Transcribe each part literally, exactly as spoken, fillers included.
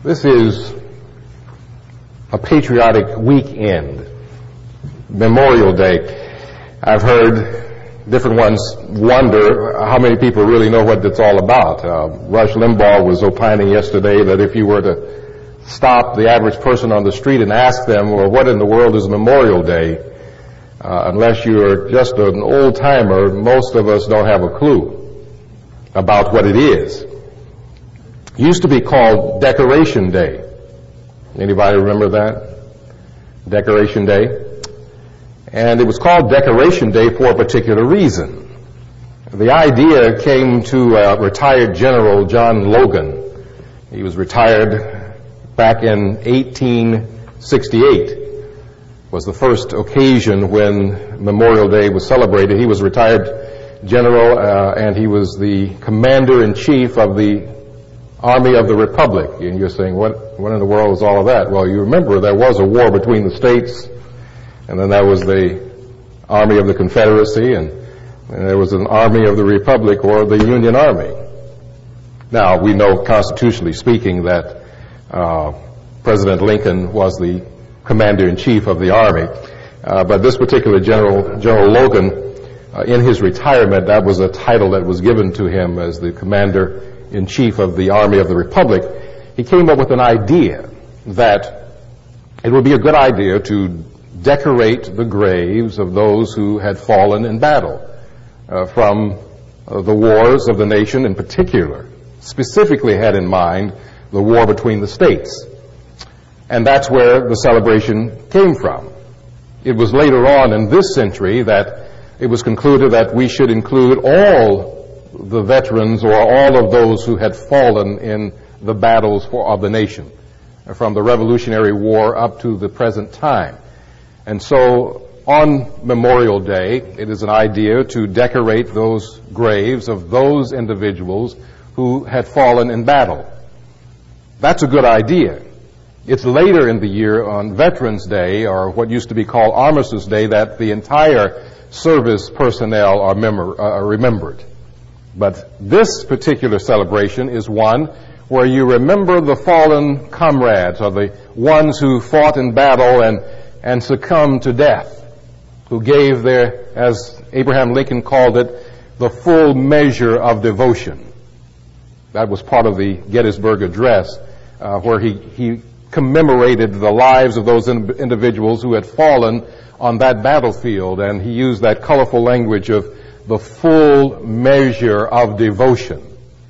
This is a patriotic weekend, Memorial Day. I've heard different ones wonder how many people really know what it's all about. Uh, Rush Limbaugh was opining yesterday that if you were to stop the average person on the street and ask them, well, what in the world is Memorial Day? Uh, unless you're just an old-timer, most of us don't have a clue about what it is. It used to be called Decoration Day. Anybody remember that? Decoration Day. And it was called Decoration Day for a particular reason. The idea came to uh, retired General John Logan. He was retired back in eighteen sixty-eight. Was the first occasion when Memorial Day was celebrated. He was retired general, uh, and he was the commander-in-chief of the Army of the Republic. And you're saying, what, what in the world is all of that? Well, you remember there was a war between the states, and then there was the Army of the Confederacy, and, and there was an Army of the Republic, or the Union Army. Now, we know constitutionally speaking that uh, President Lincoln was the commander-in-chief of the Army. Uh, but this particular General, General Logan, uh, in his retirement, that was a title that was given to him as the commander-in-chief of the Army of the Republic. He came up with an idea that it would be a good idea to decorate the graves of those who had fallen in battle uh, from uh, the wars of the nation in particular, specifically had in mind the war between the states. And that's where the celebration came from. It was later on in this century that it was concluded that we should include all the veterans or all of those who had fallen in the battles for, of the nation, from the Revolutionary War up to the present time. And so on Memorial Day, it is an idea to decorate those graves of those individuals who had fallen in battle. That's a good idea. It's later in the year on Veterans Day, or what used to be called Armistice Day, that the entire service personnel are, memor- uh, are remembered. But this particular celebration is one where you remember the fallen comrades, or the ones who fought in battle and, and succumbed to death, who gave their, as Abraham Lincoln called it, the full measure of devotion. That was part of the Gettysburg Address, uh, where he, he commemorated the lives of those in- individuals who had fallen on that battlefield, and he used that colorful language of the full measure of devotion.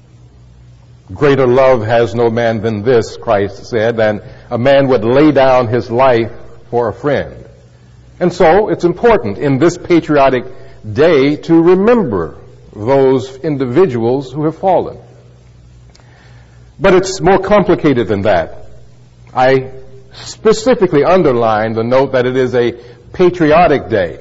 Greater love has no man than this, Christ said, and a man would lay down his life for a friend. And so it's important in this patriotic day to remember those individuals who have fallen. But it's more complicated than that. I specifically underline the note that it is a patriotic day.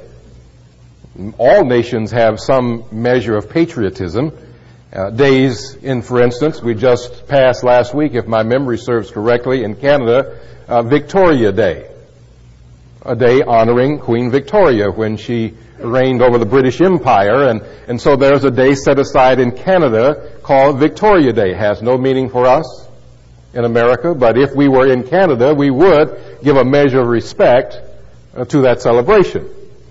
All nations have some measure of patriotism. Uh, days in, for instance, we just passed last week, if my memory serves correctly, in Canada, uh, Victoria Day, a day honoring Queen Victoria when she reigned over the British Empire, and, and so there's a day set aside in Canada called Victoria Day. It has no meaning for us in America, but if we were in Canada, we would give a measure of respect uh, to that celebration.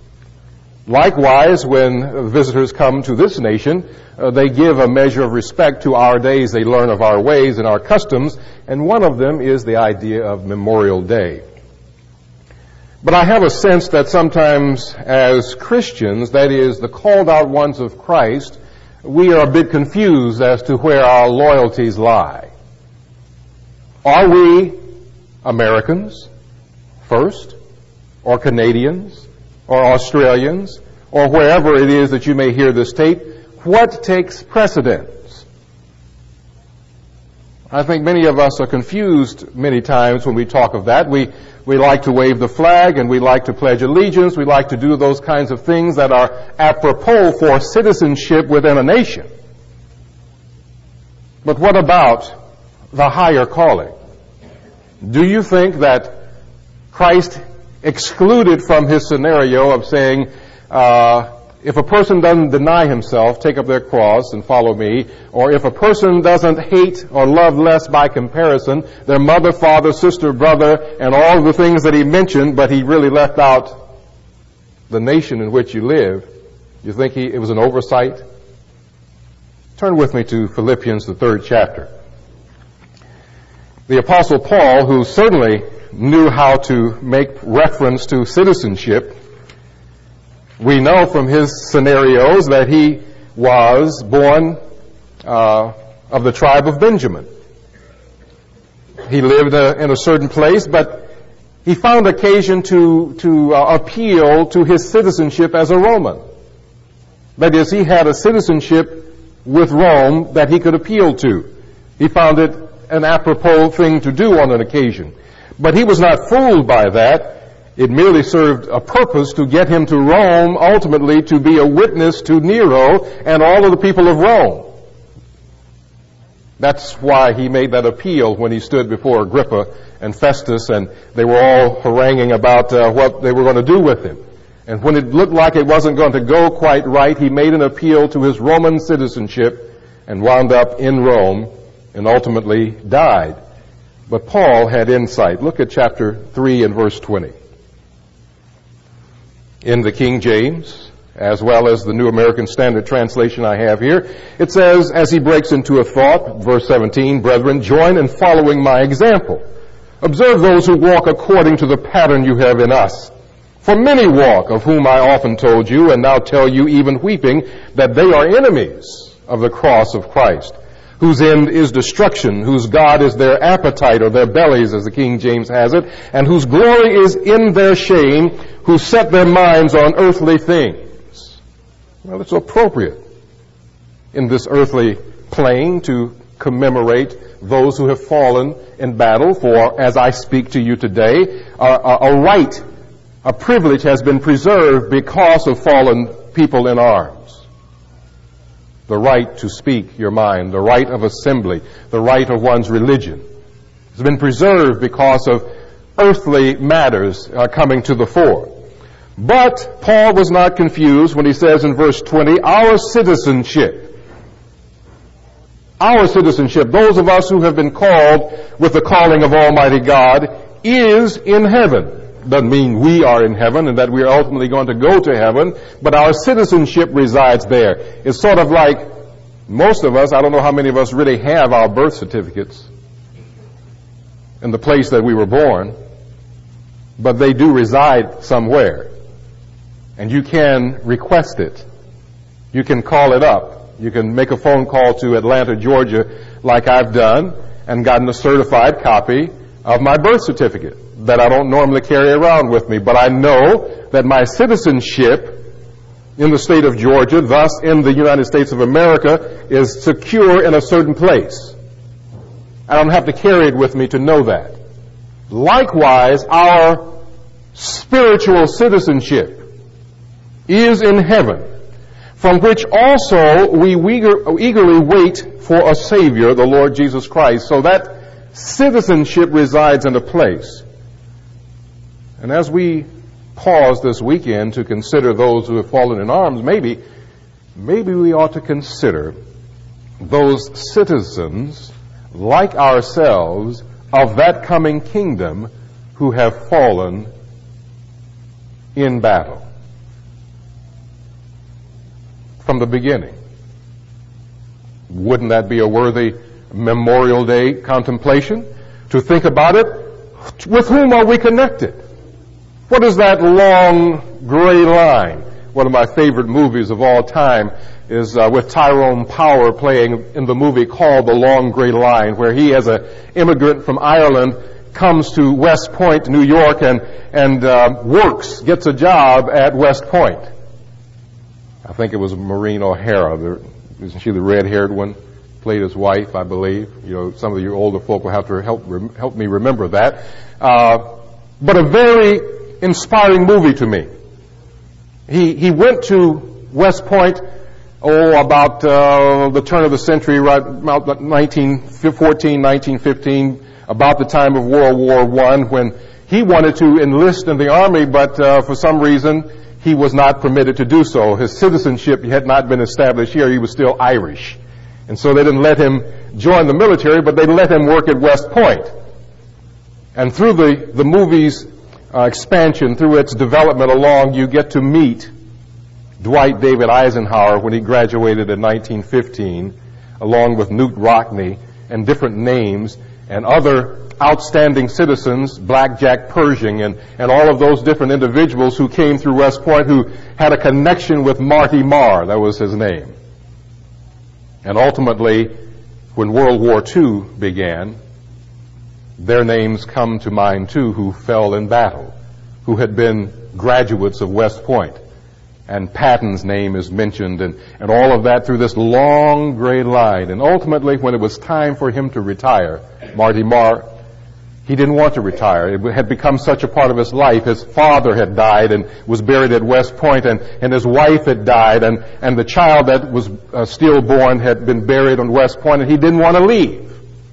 Likewise, when visitors come to this nation, uh, they give a measure of respect to our days. They learn of our ways and our customs, and one of them is the idea of Memorial Day. But I have a sense that sometimes as Christians, that is, the called out ones of Christ, we are a bit confused as to where our loyalties lie. Are we Americans first, or Canadians, or Australians, or wherever it is that you may hear this tape? What takes precedence? I think many of us are confused many times when we talk of that. We, we like to wave the flag, and we like to pledge allegiance. We like to do those kinds of things that are apropos for citizenship within a nation. But what about the higher calling? Do you think that Christ excluded from his scenario of saying, uh, if a person doesn't deny himself, take up their cross and follow me, or if a person doesn't hate or love less by comparison, their mother, father, sister, brother, and all the things that he mentioned, but he really left out the nation in which you live, you think he, it was an oversight? Turn with me to Philippians, the third chapter. The Apostle Paul, who certainly knew how to make reference to citizenship, we know from his scenarios that he was born uh, of the tribe of Benjamin. He lived uh, in a certain place, but he found occasion to, to uh, appeal to his citizenship as a Roman. That is, he had a citizenship with Rome that he could appeal to. He found it an apropos thing to do on an occasion. But he was not fooled by that. It merely served a purpose to get him to Rome, ultimately to be a witness to Nero and all of the people of Rome. That's why he made that appeal when he stood before Agrippa and Festus, and they were all haranguing about uh, what they were going to do with him. And when it looked like it wasn't going to go quite right, he made an appeal to his Roman citizenship and wound up in Rome and ultimately died. But Paul had insight. Look at chapter three and verse twenty. In the King James, as well as the New American Standard Translation I have here, it says, as he breaks into a thought, verse seventeen, brethren, join in following my example. Observe those who walk according to the pattern you have in us. For many walk, of whom I often told you, and now tell you, even weeping, that they are enemies of the cross of Christ, whose end is destruction, whose God is their appetite, or their bellies, as the King James has it, and whose glory is in their shame, who set their minds on earthly things. Well, it's appropriate in this earthly plane to commemorate those who have fallen in battle, for as I speak to you today, a, a, a right, a privilege has been preserved because of fallen people in arms. The right to speak your mind, the right of assembly, the right of one's religion has been preserved because of earthly matters uh, coming to the fore. But Paul was not confused when he says in verse twenty, our citizenship, our citizenship, those of us who have been called with the calling of Almighty God, is in heaven. Doesn't mean we are in heaven and that we are ultimately going to go to heaven, but our citizenship resides there. It's sort of like most of us, I don't know how many of us really have our birth certificates in the place that we were born, but they do reside somewhere. And you can request it. You can call it up. You can make a phone call to Atlanta, Georgia, like I've done, and gotten a certified copy of my birth certificate that I don't normally carry around with me, but I know that my citizenship in the state of Georgia, thus in the United States of America, is secure in a certain place. I don't have to carry it with me to know that. Likewise, our spiritual citizenship is in heaven, from which also we eagerly wait for a Savior, the Lord Jesus Christ. So that citizenship resides in a place. And as we pause this weekend to consider those who have fallen in arms, maybe, maybe we ought to consider those citizens like ourselves of that coming kingdom who have fallen in battle from the beginning. Wouldn't that be a worthy Memorial Day contemplation? To think about it, with whom are we connected? What is that long gray line? One of my favorite movies of all time is uh, with Tyrone Power playing in the movie called The Long Gray Line, where he, as an immigrant from Ireland, comes to West Point, New York, and, and uh, works, gets a job at West Point. I think it was Maureen O'Hara. The, isn't she the red-haired one? Played his wife, I believe. You know, some of you older folk will have to help help me remember that. Uh, but a very inspiring movie to me. He he went to West Point, oh, about uh, the turn of the century, right about nineteen fourteen, nineteen fifteen, about the time of World War One, when he wanted to enlist in the Army, but uh, for some reason he was not permitted to do so. His citizenship had not been established here. He was still Irish. And so they didn't let him join the military, but they let him work at West Point. And through the, the movie's uh, expansion, through its development along, you get to meet Dwight David Eisenhower when he graduated in nineteen fifteen, along with Newt Rockne and different names and other outstanding citizens, Black Jack Pershing and, and all of those different individuals who came through West Point who had a connection with Marty Marr. That was his name. And ultimately, when World War Two began, their names come to mind too, who fell in battle, who had been graduates of West Point. And Patton's name is mentioned, and, and all of that through this long gray line. And ultimately, when it was time for him to retire, Marty Marr, he didn't want to retire. It had become such a part of his life. His father had died and was buried at West Point, and, and his wife had died, and, and the child that was uh, stillborn had been buried on West Point, and he didn't want to leave.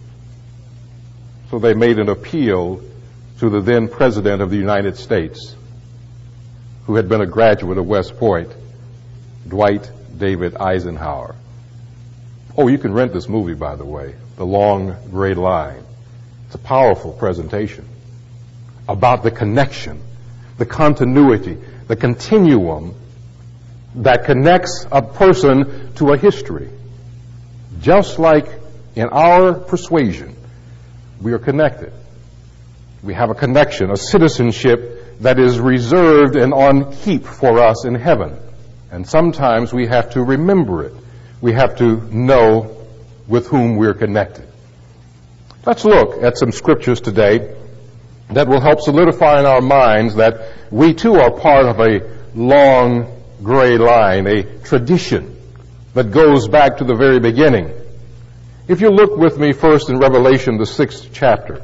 So they made an appeal to the then President of the United States, who had been a graduate of West Point, Dwight David Eisenhower. Oh, you can rent this movie, by the way, The Long Gray Line. It's a powerful presentation about the connection, the continuity, the continuum that connects a person to a history. Just like in our persuasion, we are connected. We have a connection, a citizenship that is reserved and on keep for us in heaven. And sometimes we have to remember it. We have to know with whom we're connected. Let's look at some scriptures today that will help solidify in our minds that we too are part of a long gray line, a tradition that goes back to the very beginning. If you look with me first in Revelation, the sixth chapter.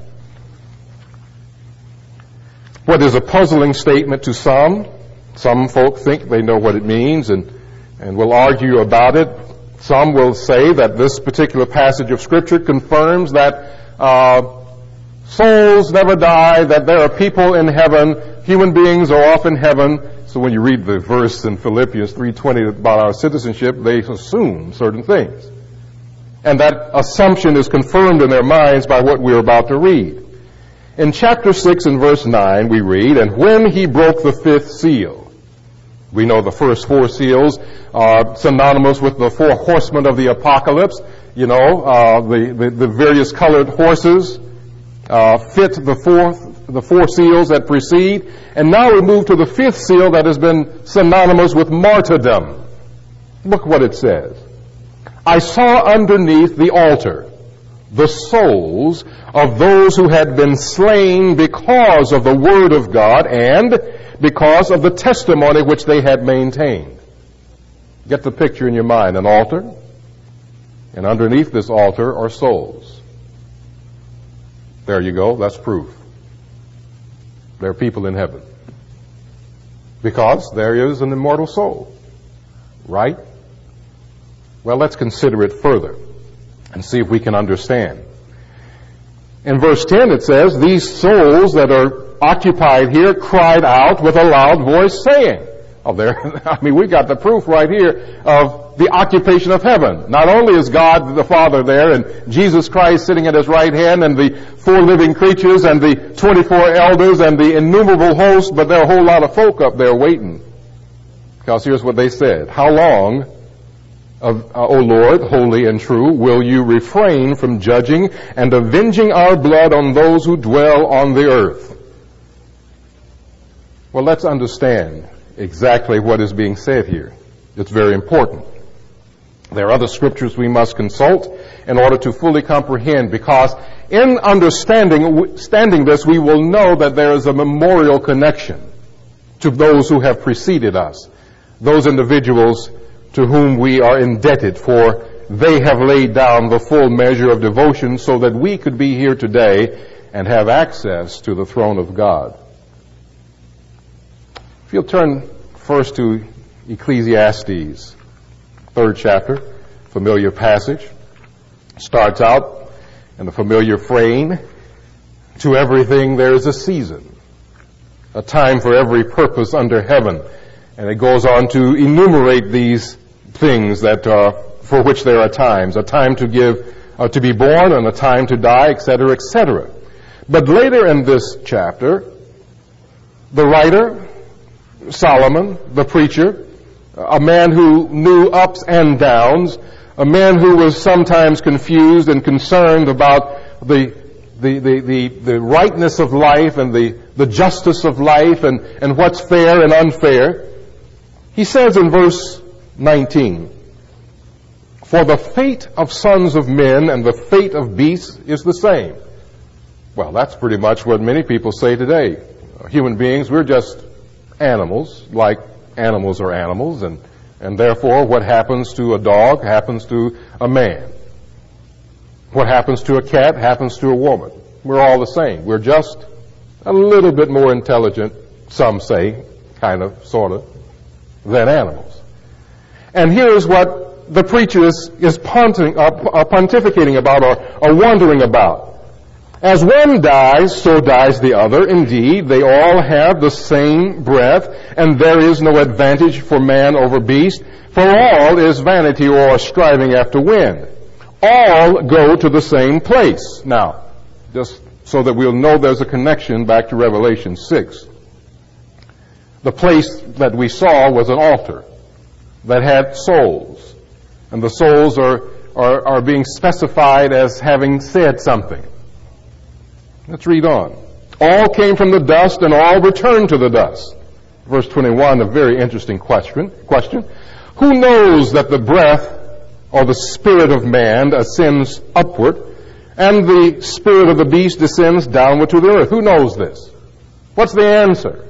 What is a puzzling statement to some. Some folk think they know what it means and, and will argue about it. Some will say that this particular passage of Scripture confirms that uh, souls never die, that there are people in heaven, human beings are off in heaven. So when you read the verse in Philippians three twenty about our citizenship, they assume certain things. And that assumption is confirmed in their minds by what we're about to read. In chapter six and verse nine, we read, "And when he broke the fifth seal," we know the first four seals are synonymous with the four horsemen of the apocalypse. You know, uh, the, the, the various colored horses uh, fit the fourth, the four seals that precede. And now we move to the fifth seal that has been synonymous with martyrdom. Look what it says. "I saw underneath the altar the souls of those who had been slain because of the word of God and because of the testimony which they had maintained." Get the picture in your mind. An altar, and underneath this altar are souls. There you go. That's proof. There are people in heaven. Because there is an immortal soul. Right? Well, let's consider it further and see if we can understand. In verse ten it says, "These souls that are occupied here cried out with a loud voice, saying," oh, there, I mean, we got the proof right here of the occupation of heaven. Not only is God the Father there and Jesus Christ sitting at his right hand and the four living creatures and the twenty-four elders and the innumerable host, but there are a whole lot of folk up there waiting. Because here's what they said. "How long, Of, uh, O Lord, holy and true, will you refrain from judging and avenging our blood on those who dwell on the earth?" Well, let's understand exactly what is being said here. It's very important. There are other scriptures we must consult in order to fully comprehend, because in understanding standing this, we will know that there is a memorial connection to those who have preceded us, those individuals to whom we are indebted, for they have laid down the full measure of devotion so that we could be here today and have access to the throne of God. If you'll turn first to Ecclesiastes, third chapter, familiar passage, starts out in the familiar frame, "To everything there is a season, a time for every purpose under heaven, And it goes on to enumerate these things that uh, for which there are times, a time to give, uh, to be born, and a time to die, et cetera, et cetera. But later in this chapter, the writer, Solomon, the preacher, a man who knew ups and downs, a man who was sometimes confused and concerned about the the the the, the rightness of life and the, the justice of life and, and what's fair and unfair. He says in verse nineteen, "For the fate of sons of men and the fate of beasts is the same." Well, that's pretty much what many people say today. Human beings, we're just animals, like animals are animals, and, and therefore what happens to a dog happens to a man. What happens to a cat happens to a woman. We're all the same. We're just a little bit more intelligent, some say, kind of, sort of, than animals. And here's what the preacher is, is ponting, uh, pontificating about or, or wondering about. As one dies, so dies the other. Indeed, they all have the same breath, and there is no advantage for man over beast, for all is vanity or striving after wind. All go to the same place. Now, just so that we'll know there's a connection back to Revelation six. The place that we saw was an altar that had souls, and the souls are, are, are being specified as having said something. Let's read on. All came from the dust, and all returned to the dust. Verse twenty-one, a very interesting question. Question. Who knows that the breath or the spirit of man ascends upward, and the spirit of the beast descends downward to the earth? Who knows this? What's the answer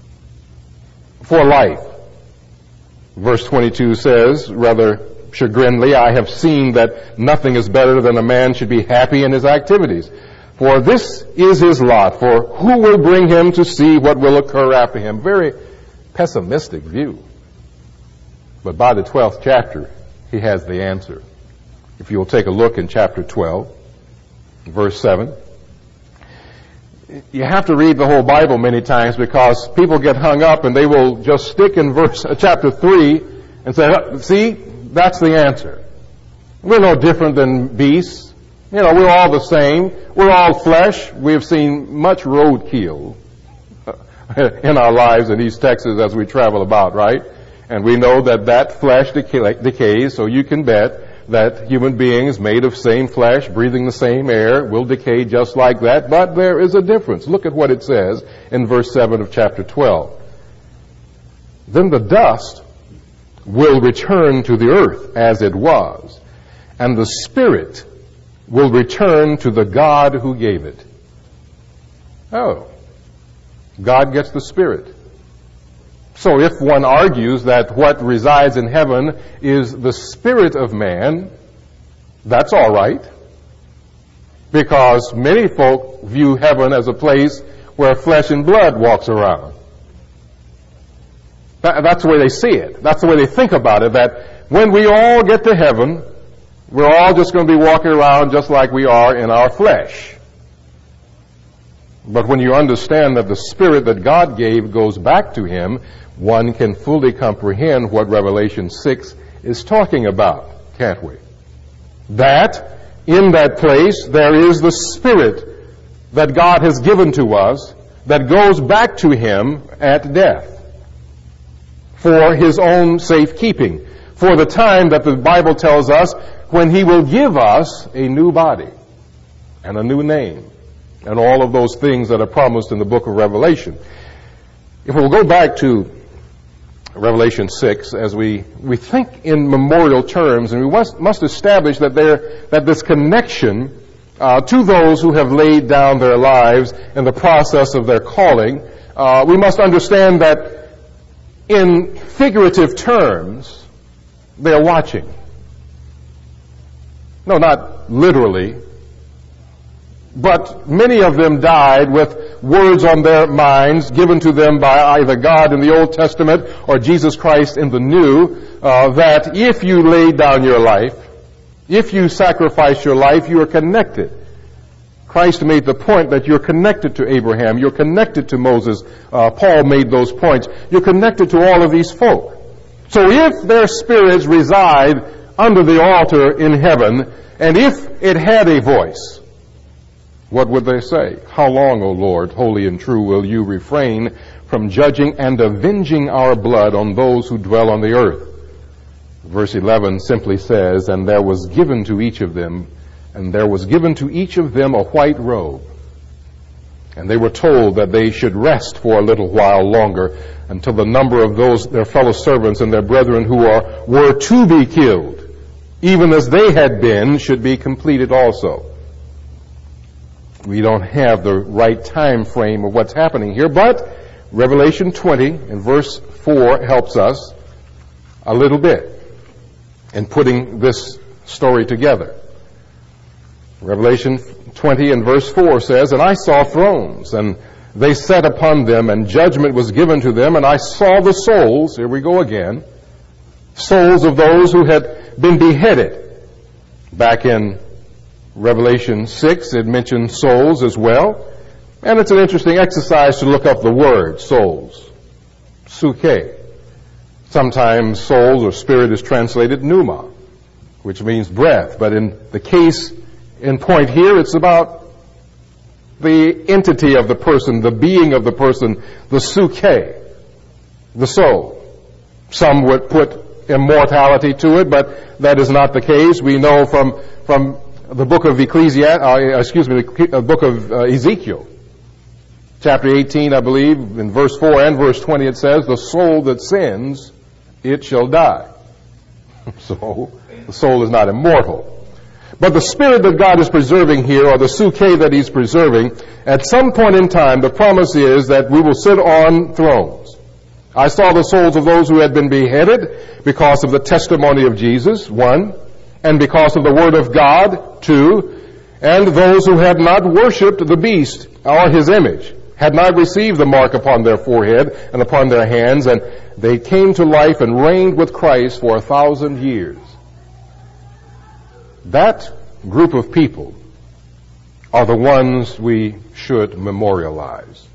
for life? Verse twenty-two says, rather chagrinedly, I have seen that nothing is better than a man should be happy in his activities. For this is his lot, for who will bring him to see what will occur after him? Very pessimistic view. But by the twelfth chapter, he has the answer. If you'll take a look in chapter twelve, verse seven. You have to read the whole Bible many times because people get hung up and they will just stick in verse uh, chapter three and say, see, that's the answer. We're no different than beasts. You know, we're all the same. We're all flesh. We have seen much roadkill in our lives in East Texas as we travel about, right? And we know that that flesh decay, decays, so you can bet that human beings made of same flesh, breathing the same air, will decay just like that. But there is a difference. Look at what it says in verse seven of chapter twelve. Then the dust will return to the earth as it was, and the spirit will return to the God who gave it. Oh, God gets the Spirit. So if one argues that what resides in heaven is the spirit of man, that's all right. Because many folk view heaven as a place where flesh and blood walks around. That, that's the way they see it. That's the way they think about it, that when we all get to heaven, we're all just going to be walking around just like we are in our flesh. But when you understand that the Spirit that God gave goes back to Him, one can fully comprehend what Revelation six is talking about, can't we? That in that place there is the Spirit that God has given to us that goes back to Him at death for His own safekeeping, for the time that the Bible tells us when He will give us a new body and a new name and all of those things that are promised in the book of Revelation. If we'll go back to Revelation six, as we, we think in memorial terms, and we must, must establish that there, that this connection uh, to those who have laid down their lives in the process of their calling, uh, we must understand that in figurative terms, they are watching. No, not literally. But many of them died with words on their minds given to them by either God in the Old Testament or Jesus Christ in the New, uh, that if you lay down your life, if you sacrifice your life, you are connected. Christ made the point that you're connected to Abraham, you're connected to Moses. Uh, Paul made those points. You're connected to all of these folk. So if their spirits reside under the altar in heaven, and if it had a voice, what would they say? How long, O Lord, holy and true, will you refrain from judging and avenging our blood on those who dwell on the earth? Verse eleven simply says, and there was given to each of them, and there was given to each of them a white robe. And they were told that they should rest for a little while longer until the number of those, their fellow servants and their brethren who are, were to be killed, even as they had been, should be completed also. We don't have the right time frame of what's happening here, but Revelation twenty and verse four helps us a little bit in putting this story together. Revelation twenty and verse four says, and I saw thrones, and they sat upon them, and judgment was given to them, and I saw the souls, here we go again, souls of those who had been beheaded. Back in Revelation six, it mentioned souls as well, and it's an interesting exercise to look up the word souls, suke. Sometimes souls or spirit is translated pneuma, which means breath, but in the case in point here, it's about the entity of the person, the being of the person, the suke, the soul. Some would put immortality to it, but that is not the case. We know from from the book of Ecclesiastes, uh, excuse me, the book of uh, Ezekiel, chapter eighteen, I believe, in verse four and verse twenty, it says, the soul that sins, it shall die. So, the soul is not immortal. But the spirit that God is preserving here, or the suke that he's preserving, at some point in time, the promise is that we will sit on thrones. I saw the souls of those who had been beheaded because of the testimony of Jesus, one, and because of the word of God, two, and those who had not worshipped the beast or his image, had not received the mark upon their forehead and upon their hands, and they came to life and reigned with Christ for a thousand years. That group of people are the ones we should memorialize.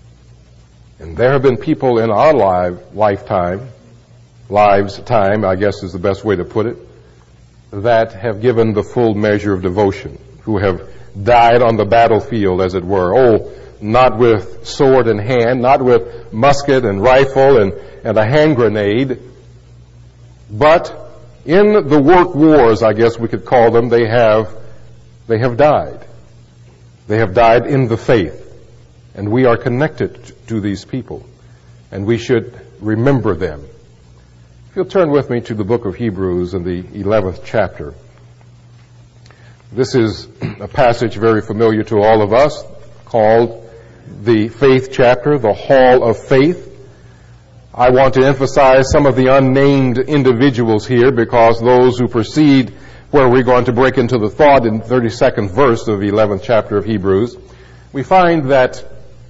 And there have been people in our live, lifetime, lives time, I guess is the best way to put it, that have given the full measure of devotion, who have died on the battlefield, as it were. Oh, not with sword in hand, not with musket and rifle and, and a hand grenade, but in the work wars, I guess we could call them, they have, they have died. They have died in the faith. And we are connected to these people. And we should remember them. If you'll turn with me to the book of Hebrews in the eleventh chapter. This is a passage very familiar to all of us, called the faith chapter, the hall of faith. I want to emphasize some of the unnamed individuals here, because those who proceed where we're going to break into the thought in thirty-second verse of the eleventh chapter of Hebrews, we find that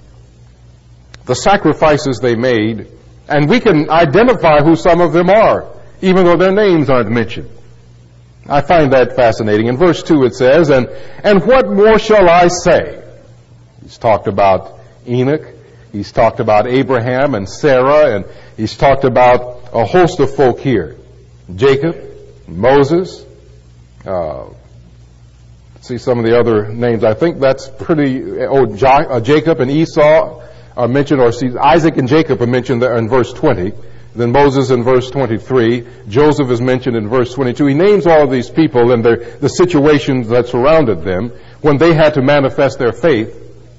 the sacrifices they made, and we can identify who some of them are, even though their names aren't mentioned. I find that fascinating. In verse two it says, and, and what more shall I say? He's talked about Enoch. He's talked about Abraham and Sarah, and he's talked about a host of folk here. Jacob, Moses, uh, see some of the other names. I think that's pretty, oh, jo- uh, Jacob and Esau are mentioned, or see, Isaac and Jacob are mentioned there in verse twenty. Then Moses in verse twenty-three. Joseph is mentioned in verse twenty-two. He names all of these people and their, the situations that surrounded them when they had to manifest their faith.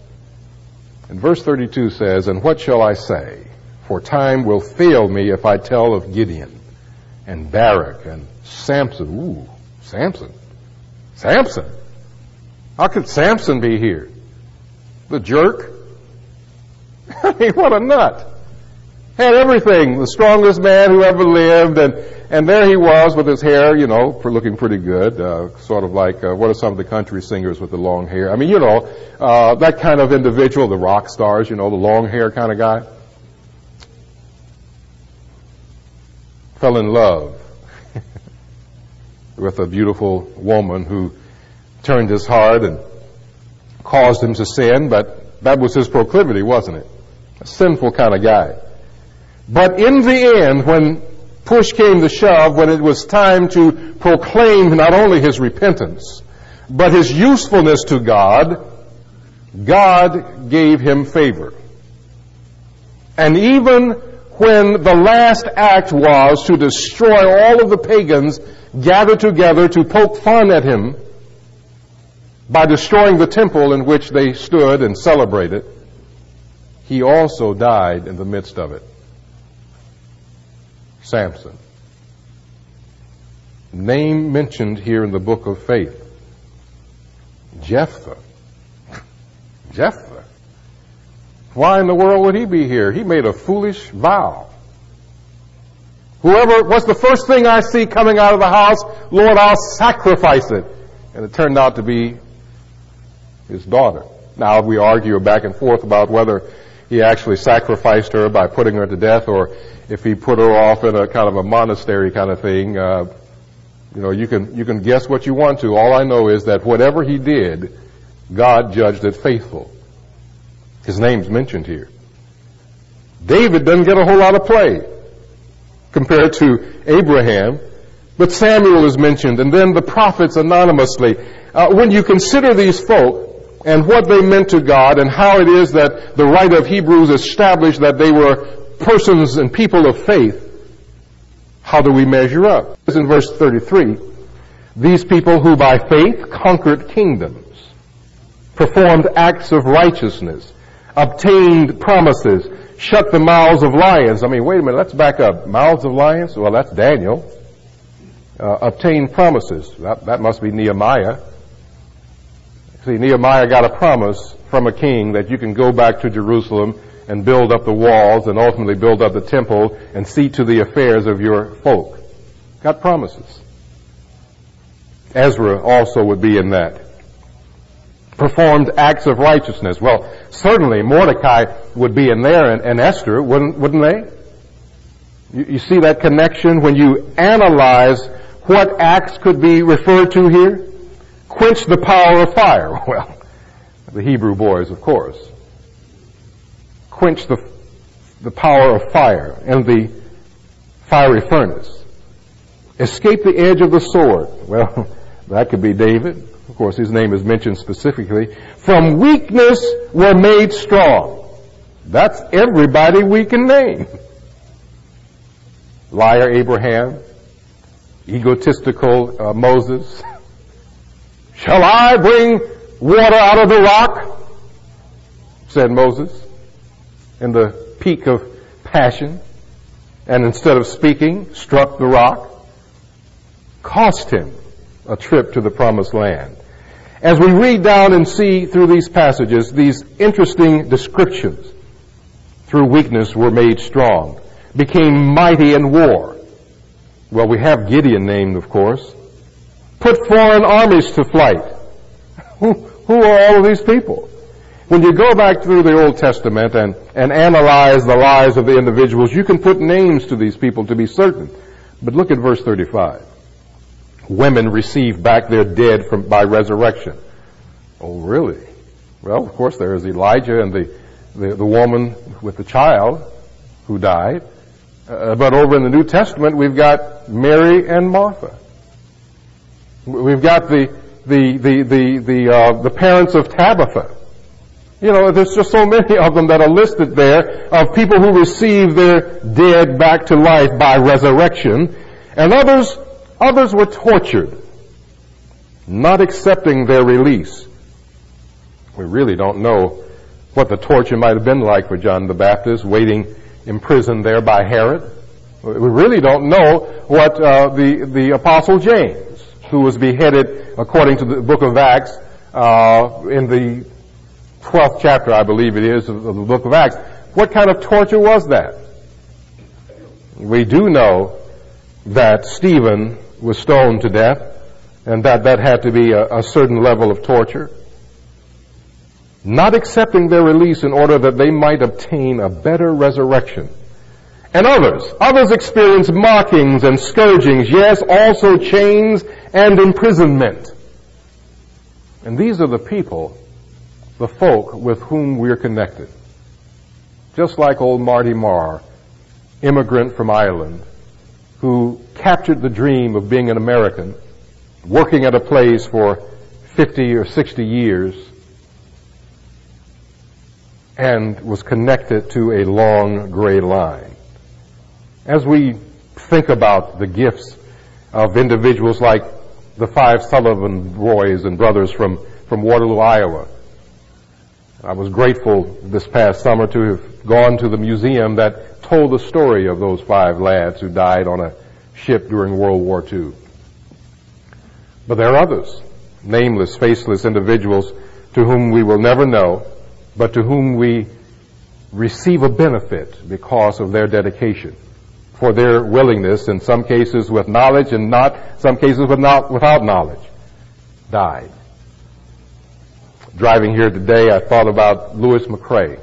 And verse thirty-two says, and what shall I say? For time will fail me if I tell of Gideon and Barak and Samson. Ooh, Samson. Samson. How could Samson be here? The jerk? I mean, what a nut. Had everything. The strongest man who ever lived. And, and there he was with his hair, you know, looking pretty good. Uh, sort of like, uh, what are some of the country singers with the long hair? I mean, you know, uh, that kind of individual, the rock stars, you know, the long hair kind of guy. Fell in love with a beautiful woman who turned his heart and caused him to sin, but that was his proclivity, wasn't it? A sinful kind of guy. But in the end, when push came to shove, when it was time to proclaim not only his repentance, but his usefulness to God, God gave him favor. And even when the last act was to destroy all of the pagans gathered together to poke fun at him by destroying the temple in which they stood and celebrated, he also died in the midst of it. Samson. Name mentioned here in the book of faith. Jephthah. Jephthah. Why in the world would he be here? He made a foolish vow. Whoever, what's the first thing I see coming out of the house? Lord, I'll sacrifice it. And it turned out to be his daughter. Now we argue back and forth about whether he actually sacrificed her by putting her to death, or if he put her off in a kind of a monastery kind of thing. Uh, you know, you can you can guess what you want to. All I know is that whatever he did, God judged it faithful. His name's mentioned here. David doesn't get a whole lot of play compared to Abraham, but Samuel is mentioned, and then the prophets anonymously. Uh, when you consider these folk and what they meant to God, and how it is that the writer of Hebrews established that they were persons and people of faith, how do we measure up? In verse thirty-three, these people who by faith conquered kingdoms, performed acts of righteousness, obtained promises, shut the mouths of lions. I mean, wait a minute, let's back up. Mouths of lions? Well, that's Daniel. Uh, obtained promises. That, that must be Nehemiah. See, Nehemiah got a promise from a king that you can go back to Jerusalem and build up the walls and ultimately build up the temple and see to the affairs of your folk. Got promises. Ezra also would be in that. Performed acts of righteousness. Well, certainly Mordecai would be in there, and, and Esther, wouldn't, wouldn't they? You, you see that connection when you analyze what acts could be referred to here? Quench the power of fire. Well, the Hebrew boys, of course. Quench the, the power of fire and the fiery furnace. Escape the edge of the sword. Well, that could be David. Of course, his name is mentioned specifically. From weakness were made strong. That's everybody we can name. Liar Abraham, egotistical uh, Moses. Shall I bring water out of the rock? Said Moses in the peak of passion, and instead of speaking, struck the rock. Cost him a trip to the promised land. As we read down and see through these passages, these interesting descriptions, through weakness were made strong, became mighty in war. Well, we have Gideon named, of course. Put foreign armies to flight. Who, who are all of these people? When you go back through the Old Testament and, and analyze the lives of the individuals, you can put names to these people to be certain. But look at verse thirty-five. Women received back their dead from, by resurrection. Oh, really? Well, of course, there is Elijah and the, the, the woman with the child who died. Uh, but over in the New Testament, we've got Mary and Martha. We've got the the the the the, uh, the parents of Tabitha. You know, there's just so many of them that are listed there of people who received their dead back to life by resurrection, and others others were tortured, not accepting their release. We really don't know what the torture might have been like for John the Baptist, waiting imprisoned there by Herod. We really don't know what uh, the the Apostle James, who was beheaded according to the book of Acts uh, in the twelfth chapter, I believe it is, of the book of Acts. What kind of torture was that? We do know that Stephen was stoned to death, and that that had to be a, a certain level of torture. Not accepting their release in order that they might obtain a better resurrection. And others, others experienced mockings and scourgings, yes, also chains and imprisonment. And these are the people the folk with whom we're connected. Just like old Marty Marr, immigrant from Ireland, who captured the dream of being an American, working at a place for fifty or sixty years, and was connected to a long gray line. As we think about the gifts of individuals like the five Sullivan boys and brothers from, from Waterloo, Iowa, I was grateful this past summer to have gone to the museum that told the story of those five lads who died on a ship during World War Two. But there are others, nameless, faceless individuals to whom we will never know, but to whom we receive a benefit because of their dedication, for their willingness, in some cases with knowledge and not, some cases with not, without knowledge, died. Driving here today, I thought about Lewis McCrae.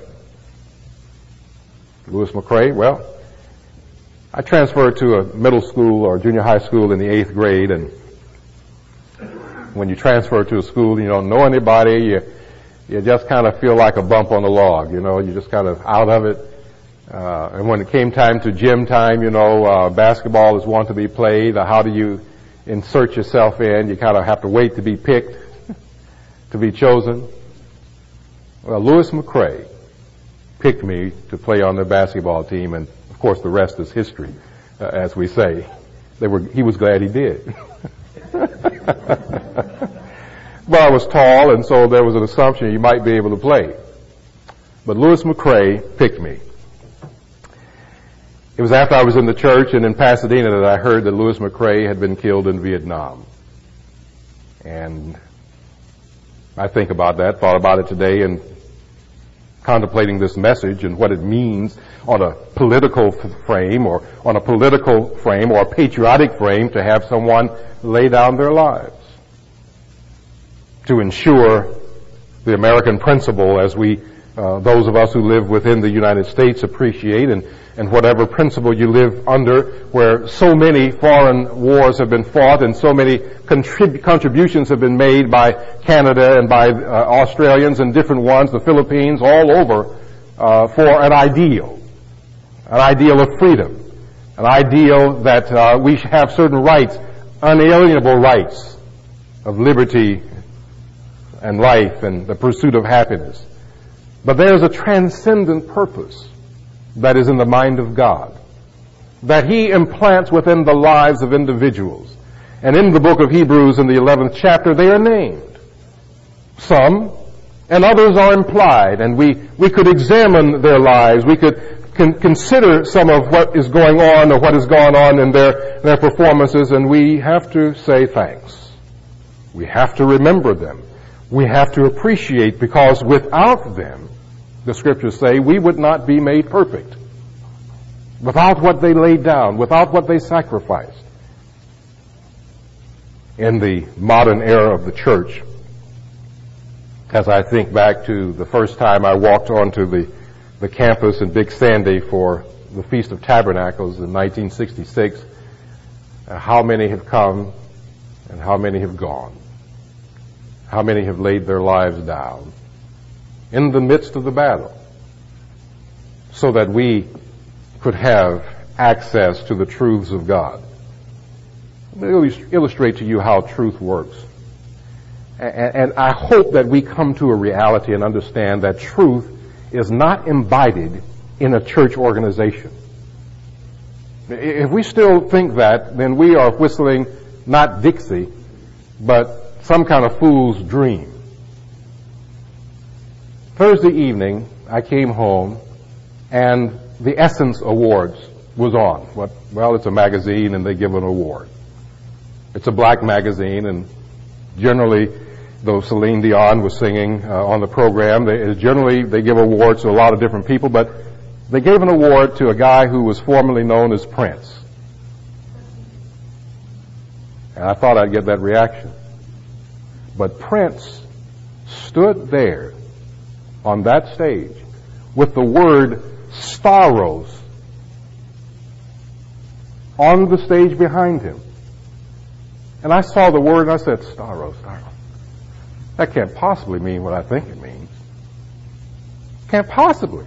Lewis McCrae, well, I transferred to a middle school or junior high school in the eighth grade, and when you transfer to a school, you don't know anybody, you, you just kind of feel like a bump on the log, you know, you're just kind of out of it. Uh, and when it came time to gym time, you know, uh, basketball is one to be played. Uh, how do you insert yourself in? You kind of have to wait to be picked, to be chosen. Well, Lewis McCrae picked me to play on their basketball team, and of course the rest is history, uh, as we say. They were, he was glad he did. Well, I was tall, and so there was an assumption you might be able to play. But Lewis McCrae picked me. It was after I was in the church and in Pasadena that I heard that Lewis McCrae had been killed in Vietnam. And I think about that, thought about it today, and contemplating this message and what it means on a political frame or on a political frame or a patriotic frame to have someone lay down their lives to ensure the American principle as we, uh, those of us who live within the United States appreciate, and, and whatever principle you live under, where so many foreign wars have been fought and so many contrib- contributions have been made by Canada and by uh, Australians and different ones, the Philippines, all over, uh, for an ideal, an ideal of freedom, an ideal that uh, we have certain rights, unalienable rights of liberty and life and the pursuit of happiness. But there's a transcendent purpose that is in the mind of God, that He implants within the lives of individuals. And in the book of Hebrews in the eleventh chapter, they are named. Some, and others are implied, and we, we could examine their lives. We could con- consider some of what is going on or what has gone on in their, their performances, and we have to say thanks. We have to remember them. We have to appreciate, because without them, the scriptures say, we would not be made perfect. Without what they laid down, without what they sacrificed. In the modern era of the church, as I think back to the first time I walked onto the, the campus in Big Sandy for the Feast of Tabernacles in nineteen sixty-six, uh, how many have come and how many have gone? How many have laid their lives down in the midst of the battle so that we could have access to the truths of God? Let me illustrate to you how truth works. And I hope that we come to a reality and understand that truth is not embodied in a church organization. If we still think that, then we are whistling not Dixie, but some kind of fool's dream. Thursday evening, I came home, and the Essence Awards was on. What? Well, it's a magazine, and they give an award. It's a black magazine, and generally, though Celine Dion was singing uh, on the program, they, generally they give awards to a lot of different people, but they gave an award to a guy who was formerly known as Prince. And I thought I'd get that reaction. But Prince stood there on that stage with the word Staros on the stage behind him. And I saw the word and I said, Staros, Staros. That can't possibly mean what I think it means. Can't possibly.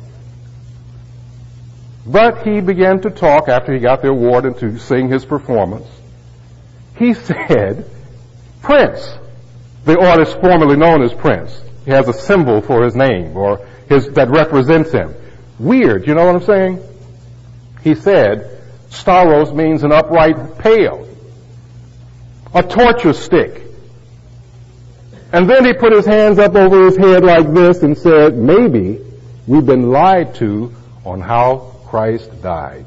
But he began to talk after he got the award and to sing his performance. He said, Prince, the artist formerly known as Prince. He has a symbol for his name or his that represents him. Weird, you know what I'm saying? He said, Staros means an upright pail, a torture stick. And then he put his hands up over his head like this and said, maybe we've been lied to on how Christ died.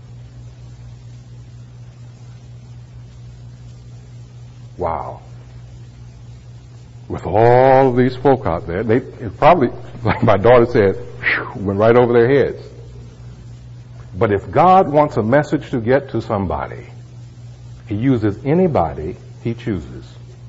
Wow. With all of these folk out there, they it probably, like my daughter said, whew, went right over their heads. But if God wants a message to get to somebody, he uses anybody he chooses.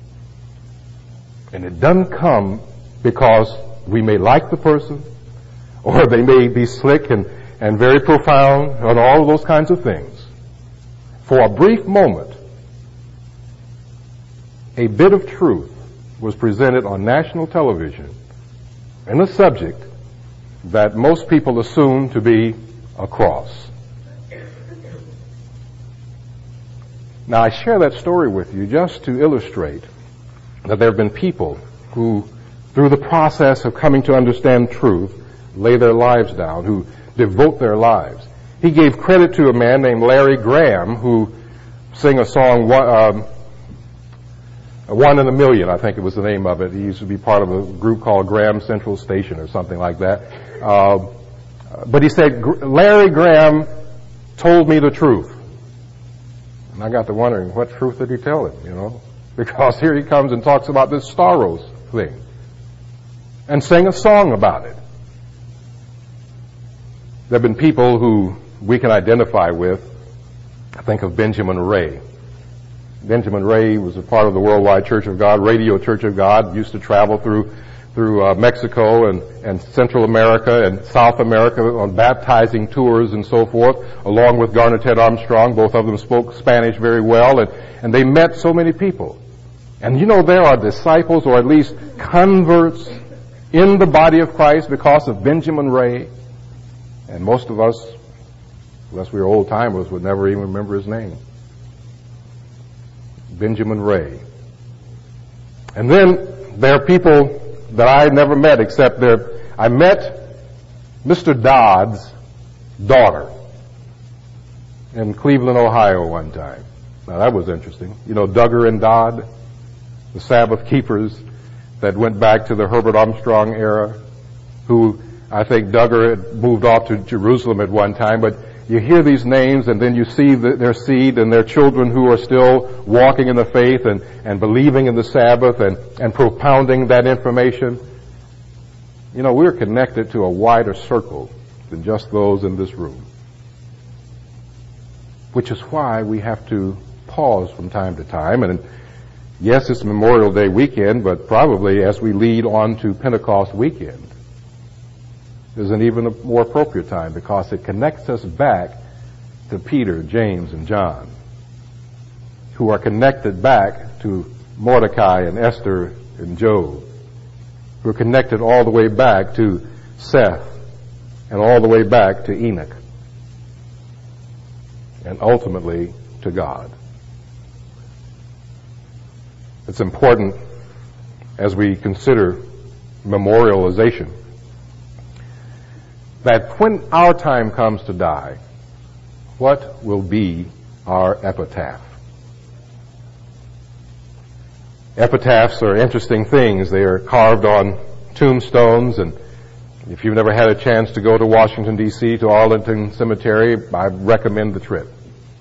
And it doesn't come because we may like the person, or they may be slick and, and very profound, and all of those kinds of things. For a brief moment, a bit of truth was presented on national television in a subject that most people assume to be a cross. Now, I share that story with you just to illustrate that there have been people who, through the process of coming to understand truth, lay their lives down, who devote their lives. He gave credit to a man named Larry Graham who sang a song, um, One in a Million, I think it was the name of it. He used to be part of a group called Graham Central Station or something like that. Uh, but he said, Larry Graham told me the truth. And I got to wondering, what truth did he tell him, you know? Because here he comes and talks about this Staros thing and sang a song about it. There have been people who we can identify with. I think of Benjamin Ray. Benjamin Ray was a part of the Worldwide Church of God, Radio Church of God, used to travel through through uh, Mexico and, and Central America and South America on baptizing tours and so forth, along with Garner Ted Armstrong. Both of them spoke Spanish very well, and, and they met so many people. And you know, there are disciples, or at least converts, in the body of Christ because of Benjamin Ray. And most of us, unless we were old-timers, would never even remember his name. Benjamin Ray. And then there are people that I never met, except there, I met Mister Dodd's daughter in Cleveland, Ohio one time. Now that was interesting. You know, Duggar and Dodd, the Sabbath keepers that went back to the Herbert Armstrong era, who I think Duggar had moved off to Jerusalem at one time, but you hear these names and then you see the, their seed and their children who are still walking in the faith and, and believing in the Sabbath and, and propounding that information. You know, we're connected to a wider circle than just those in this room. Which is why we have to pause from time to time. And yes, it's Memorial Day weekend, but probably as we lead on to Pentecost weekend, is an even a more appropriate time because it connects us back to Peter, James, and John, who are connected back to Mordecai and Esther and Job, who are connected all the way back to Seth and all the way back to Enoch and ultimately to God. It's important as we consider memorialization that when our time comes to die, what will be our epitaph? Epitaphs are interesting things. They are carved on tombstones, and if you've never had a chance to go to Washington, D C, to Arlington Cemetery, I recommend the trip.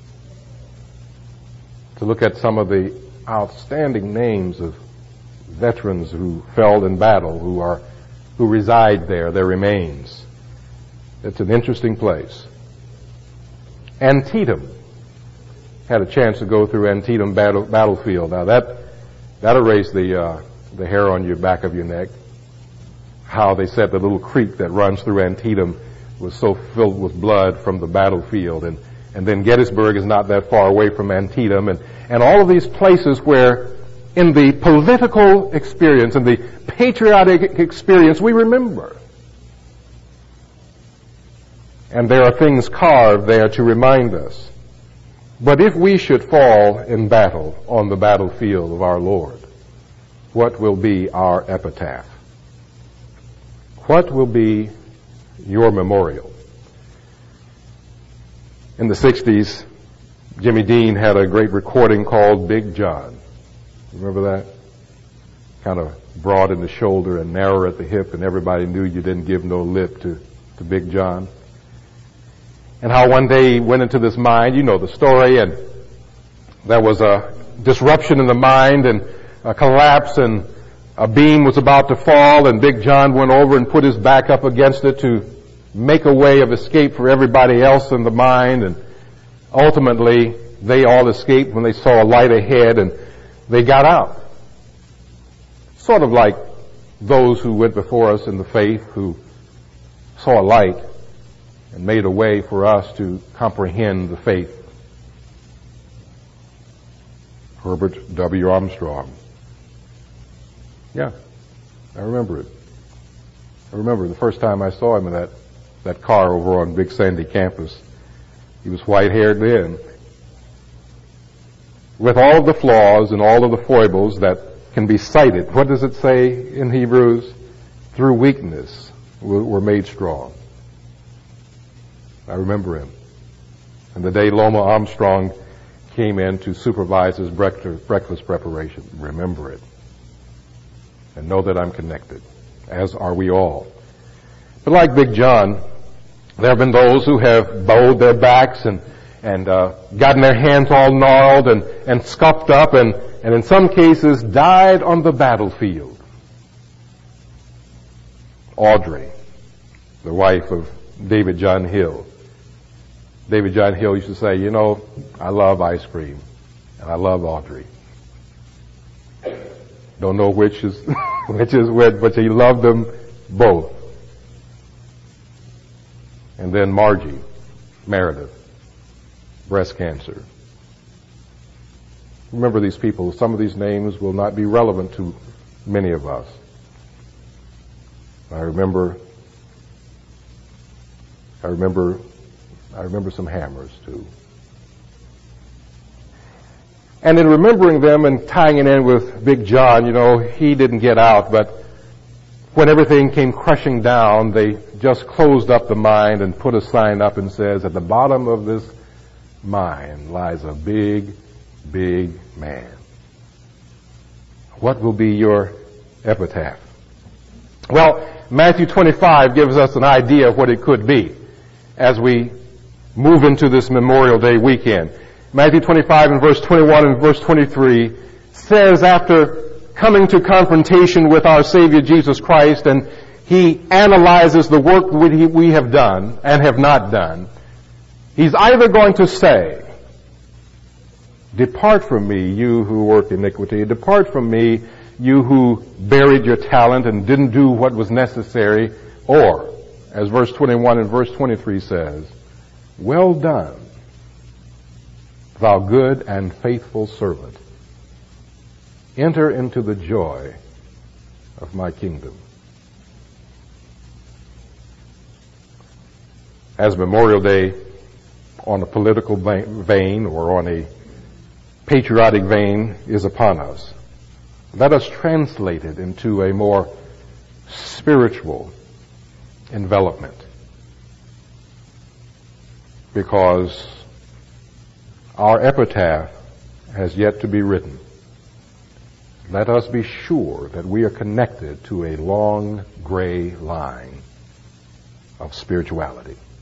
To look at some of the outstanding names of veterans who fell in battle, who are, who reside there, their remains. It's an interesting place. Antietam. Had a chance to go through Antietam battle, battlefield. Now that, that'll raise the, uh, the hair on your back of your neck. How they said the little creek that runs through Antietam was so filled with blood from the battlefield. And, and then Gettysburg is not that far away from Antietam. And, and all of these places where in the political experience and the patriotic experience we remember. and there are things carved there to remind us. But if we should fall in battle on the battlefield of our Lord, what will be our epitaph? What will be your memorial? In the sixties, Jimmy Dean had a great recording called Big John. Remember that? Kind of broad in the shoulder and narrow at the hip, and everybody knew you didn't give no lip to, to Big John. And how one day he went into this mine, you know the story, and there was a disruption in the mine and a collapse, and a beam was about to fall, and Big John went over and put his back up against it to make a way of escape for everybody else in the mine, and ultimately they all escaped when they saw a light ahead, and they got out. Sort of like those who went before us in the faith who saw a light and made a way for us to comprehend the faith. Herbert W. Armstrong. Yeah, I remember it. I remember the first time I saw him in that, that car over on Big Sandy campus. He was white-haired then. With all of the flaws and all of the foibles that can be cited, what does it say in Hebrews? Through weakness we're made strong. I remember him. And the day Loma Armstrong came in to supervise his breakfast preparation, remember it. And know that I'm connected, as are we all. But like Big John, there have been those who have bowed their backs and, and uh, gotten their hands all gnarled and, and scuffed up and, and in some cases died on the battlefield. Audrey, the wife of David John Hill. David John Hill used to say, you know, I love ice cream and I love Audrey. Don't know which is which is which, but he loved them both. And then Margie Meredith, breast cancer. Remember these people. Some of these names will not be relevant to many of us. I remember I remember I remember some hammers too. And in remembering them and tying it in with Big John, you know, he didn't get out, but when everything came crushing down, they just closed up the mine and put a sign up and says, at the bottom of this mine lies a big, big man. What will be your epitaph? Well, Matthew twenty-five gives us an idea of what it could be as we move into this Memorial Day weekend. Matthew twenty-five and verse twenty-one and verse twenty-three says, after coming to confrontation with our Savior Jesus Christ, and he analyzes the work we have done and have not done, he's either going to say, depart from me, you who work iniquity. Depart from me, you who buried your talent and didn't do what was necessary. Or, as verse twenty-one and verse twenty-three says, well done, thou good and faithful servant. Enter into the joy of my kingdom. As Memorial Day on a political vein or on a patriotic vein is upon us, let us translate it into a more spiritual envelopment. Because our epitaph has yet to be written. Let us be sure that we are connected to a long gray line of spirituality.